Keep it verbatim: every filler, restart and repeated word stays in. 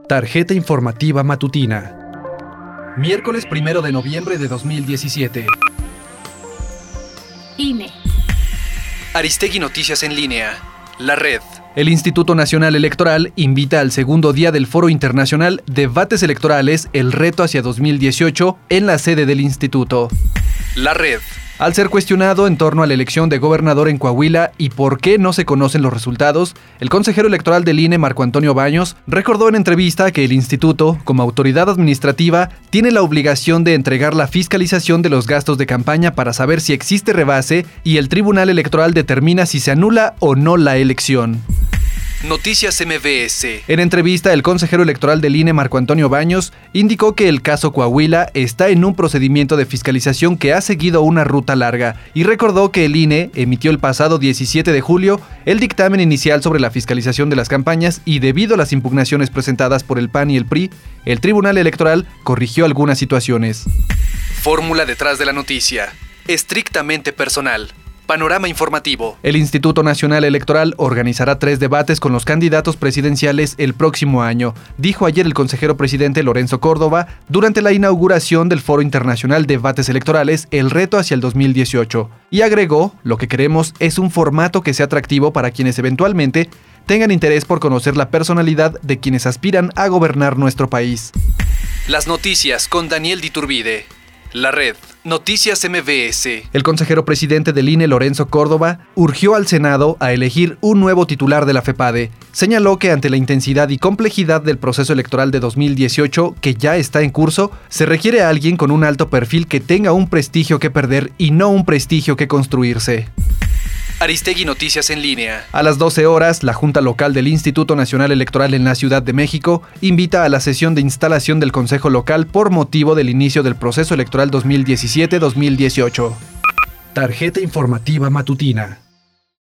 Tarjeta informativa matutina. Miércoles primero de noviembre de dos mil diecisiete. I N E. Aristegui Noticias en línea. La red. El Instituto Nacional Electoral invita al segundo día del Foro Internacional Debates Electorales, el reto hacia dos mil dieciocho, en la sede del instituto. La red. Al ser cuestionado en torno a la elección de gobernador en Coahuila y por qué no se conocen los resultados, el consejero electoral del I N E, Marco Antonio Baños, recordó en entrevista que el instituto, como autoridad administrativa, tiene la obligación de entregar la fiscalización de los gastos de campaña para saber si existe rebase y el Tribunal Electoral determina si se anula o no la elección. Noticias M V S. En entrevista, el consejero electoral del I N E, Marco Antonio Baños, indicó que el caso Coahuila está en un procedimiento de fiscalización que ha seguido una ruta larga y recordó que el I N E emitió el pasado diecisiete de julio el dictamen inicial sobre la fiscalización de las campañas y debido a las impugnaciones presentadas por el P A N y el P R I, el Tribunal Electoral corrigió algunas situaciones. Fórmula detrás de la noticia. Estrictamente personal. Panorama informativo. El Instituto Nacional Electoral organizará tres debates con los candidatos presidenciales el próximo año, dijo ayer el consejero presidente Lorenzo Córdoba durante la inauguración del Foro Internacional Debates Electorales, el reto hacia el dos mil dieciocho. Y agregó, lo que queremos es un formato que sea atractivo para quienes eventualmente tengan interés por conocer la personalidad de quienes aspiran a gobernar nuestro país. Las noticias con Daniel Diturbide. La red. Noticias M V S. El consejero presidente del I N E, Lorenzo Córdoba, urgió al Senado a elegir un nuevo titular de la FEPADE. Señaló que ante la intensidad y complejidad del proceso electoral de dos mil dieciocho, que ya está en curso, se requiere a alguien con un alto perfil que tenga un prestigio que perder y no un prestigio que construirse. Aristegui Noticias en línea. A las doce horas, la Junta Local del Instituto Nacional Electoral en la Ciudad de México invita a la sesión de instalación del Consejo Local por motivo del inicio del proceso electoral dos mil diecisiete dos mil dieciocho. Tarjeta informativa matutina.